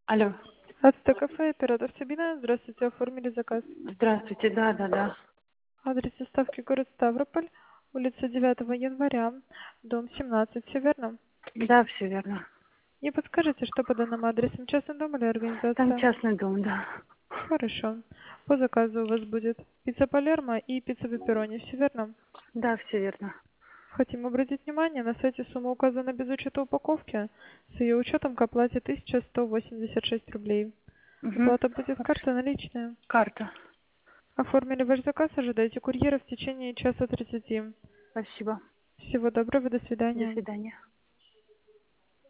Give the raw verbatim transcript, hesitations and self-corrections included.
Алло. Ацтек кафе, оператор Сабина. Здравствуйте, оформили заказ. Здравствуйте, да, да, да. Адрес доставки город Ставрополь, улица девятого января, дом семнадцать, все верно? Да, все верно. Не подскажете, что по данному адресу, частный дом или Там организация? частный дом, да. Хорошо. По заказу у вас будет пицца Палермо и пицца пепперони, все верно? Да, все верно. Хотим обратить внимание, на сайте сумма указана без учета упаковки, с ее учетом к оплате тысяча сто восемьдесят шесть рублей. Угу. Оплата будет Хорошо. карта наличная. Карта. Оформили ваш заказ, ожидайте курьера в течение часа тридцати. Спасибо. Всего доброго, до До свидания. свидания.